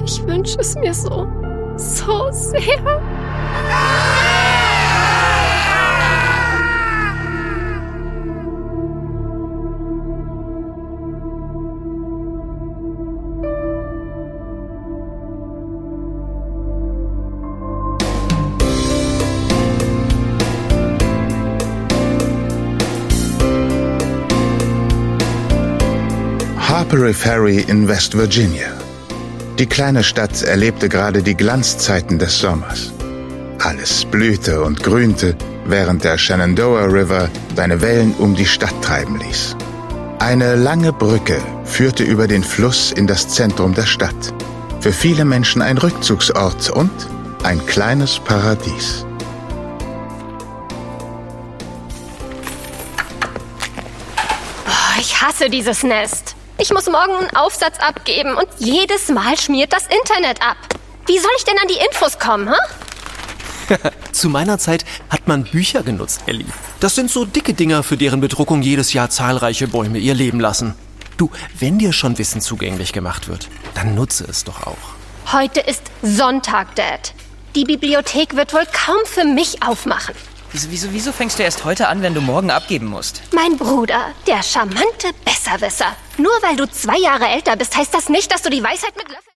Ich wünsche es mir so sehr. Harpera Ferry in West Virginia. Die kleine Stadt erlebte gerade die Glanzzeiten des Sommers. Alles blühte und grünte, während der Shenandoah River seine Wellen um die Stadt treiben ließ. Eine lange Brücke führte über den Fluss in das Zentrum der Stadt. Für viele Menschen ein Rückzugsort und ein kleines Paradies. Ich hasse dieses Nest. Ich muss morgen einen Aufsatz abgeben und jedes Mal schmiert das Internet ab. Wie soll ich denn an die Infos kommen, hä? Zu meiner Zeit hat man Bücher genutzt, Ellie. Das sind so dicke Dinger, für deren Bedruckung jedes Jahr zahlreiche Bäume ihr Leben lassen. Du, wenn dir schon Wissen zugänglich gemacht wird, dann nutze es doch auch. Heute ist Sonntag, Dad. Die Bibliothek wird wohl kaum für mich aufmachen. Wieso fängst du erst heute an, wenn du morgen abgeben musst? Mein Bruder, der charmante Besserwisser. Nur weil du 2 Jahre älter bist, heißt das nicht, dass du die Weisheit mit Löffeln...